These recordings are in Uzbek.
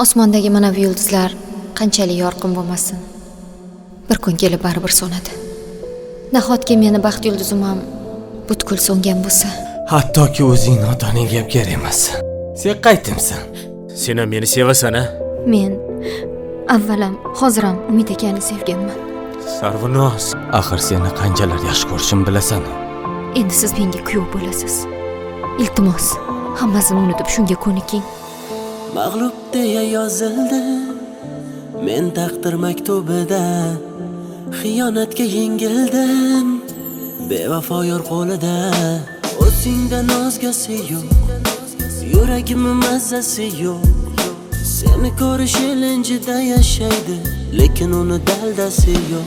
Osmondagi manavi yulduzlar qanchalik yorqin bo'lmasin, bir kun kelib baribir so'nadi. Nahotki meni baxt yulduzim ham butkul so'ngan bo'lsa, hattoki o'zingning otaning ham kerak emas. Sen qaytimsan? Sen ham meni sevasan-a? men avvalam, hoziram Umid akani sevganman. Sarvinoz, Axir seni qanchalar yaxshi ko'rishim bilasan. Endi siz menga kuyov bo'lasiz. Iltimos, hammasini unutib shunga ko'niking. Mag'lub deya yozildi men taqdir maktubida, xiyonatga yengildim bevafo yor qo'lida. O'zingdan o'zgasi yo'q, yuragimning mazzasi yo'q. Seni ko'rish ilinjida yashaydi, lekin uni daldasi yo'q.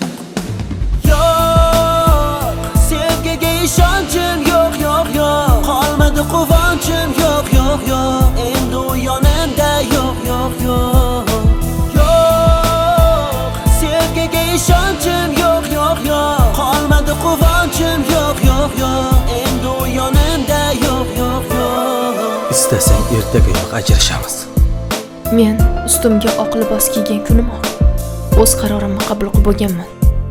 Yo'q, sevgiga ishonchim yo'q, yo'q, yo'q. Qolmadi quvonchim yo'q, yo'q, yo'q. Endi u yonimda yo'q, yo'q, yo'q. Yo'q, sevgiga ishonchim yo'q, yo'q, yo'q. Qolmadi quvonchim yo'q, yo'q, yo'q. Endi u yonimda yo'q, yo'q, yo'q. Istasang ertagayoq ajrashamiz. Men ustimga oq libos kiygan kunimoq o'z qarorimni qabul qilib bo'lganman.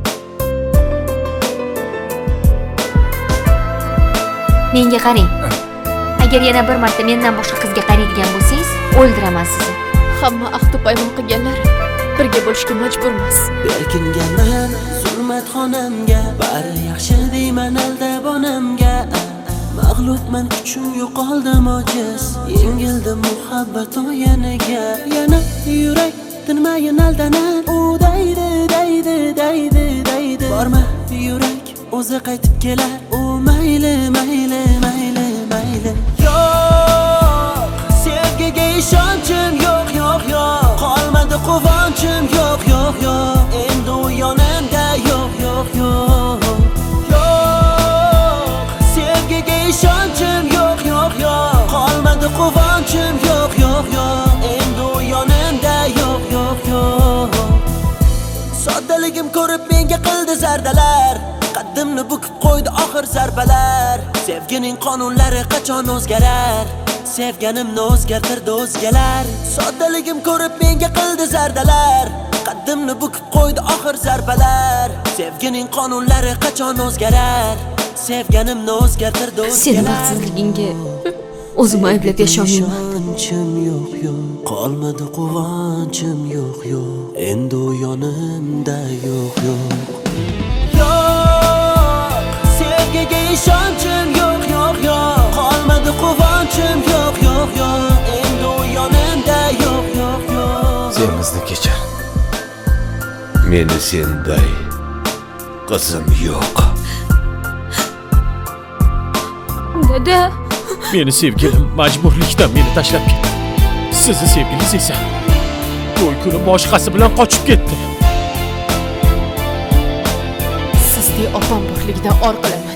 Menga qarang. Agar yana bir marta mendan boshqa qizga qaraydigan bo'lsangiz, o'ldiraman sizni. Hamma ahd paymon qilganlar birga bo'lishga majburmiz. Berkinganman zulmat xonamga, bari yaxshi deyman aldab onamga. Mag'lubman, kuchim yo'qoldim ojiz, yengildim muhabbat o'yiniga. Yana yurak tinmayin aldanar, u daydi, daydi, daydi, daydi. Borma yurak o'zi qaytib kelar, u mayli, mayli, mayli, mayli. Yo'q, sevgiga ishonchim yo'q, yo'q, yo'q. Qolmadi quvonchim yo'q, yo'q, yo'q. Endi u yonimda yo'q, yo'q, yo'q. İşancım yok, yok, yok. Qolmadi quvonchim yo'q, yo'q, yo'q. Endi u yonimda yo'q, yo'q, yo'q. Soddaligim ko'rib menga qildi zardalar, qaddimni bukib qo'ydi oxir zarbalar. Sevgining qonunlari qachon o'zgarar, sevganimni o'zgartirdi o'zgalar. Soddaligim ko'rib menga qildi zardalar, qaddimni bukib qo'ydi oxir zarbalar. Sevgining qonunlari qachon o'zgarar, sevganimni o'zgartirdi o'zgalar. Seni baxtsizligingga o'zim ayblab yasholmayman. Ishonchim yo'q, yo'q. Qolmadi quvonchim yo'q, yo'q. Endi u yonimda yo'q, yo'q. Yo'q, sevgiga ishonchim yo'q, yo'q, yo'q. Qolmadi quvonchim yo'q, yo'q, yo'q. Endi u yonimda yo'q, yo'q, yo'q. Sen bizni kechir. Meni senday qizim yo'q. Dada, meni sevgilim majburlikdan meni tashlab ketdi. Sizni sevgilingiz esa to'y kuni boshqasi bilan qochib ketdi. sizdek opam borligidan or qilaman.